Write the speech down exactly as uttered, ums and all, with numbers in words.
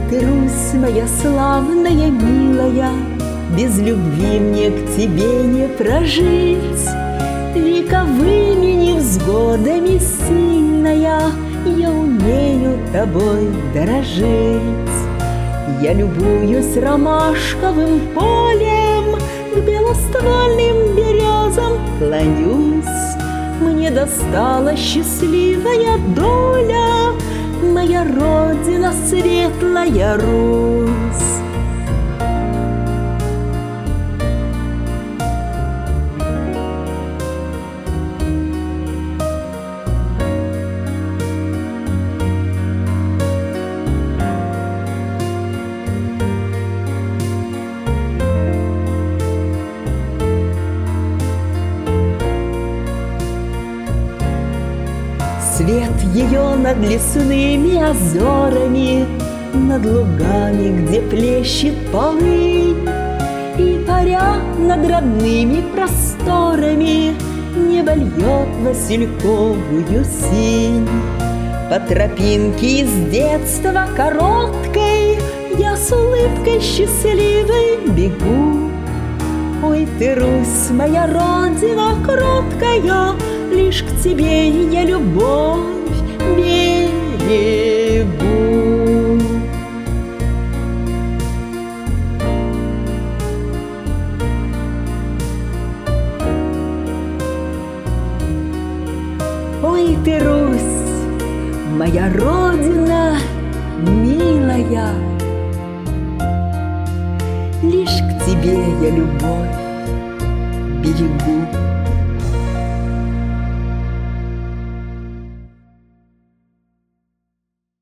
ты, Русь моя славная, милая, без любви мне к тебе не прожить. Вековыми невзгодами сильная, я умею тобой дорожить. Я любуюсь ромашковым полем, к белоствольным березам клонюсь. Мне досталась счастливая доля, моя родина светлая Русь. Свет ее над лесными озерами, над лугами, где плещет полынь, и, паря над родными просторами, небо льет васильковую синь. По тропинке из детства короткой я с улыбкой счастливой бегу. Ой, ты, Русь, моя родина кроткая, лишь к тебе я любовь берегу. Ой, ты, Русь, моя родина милая, лишь к тебе я любовь берегу.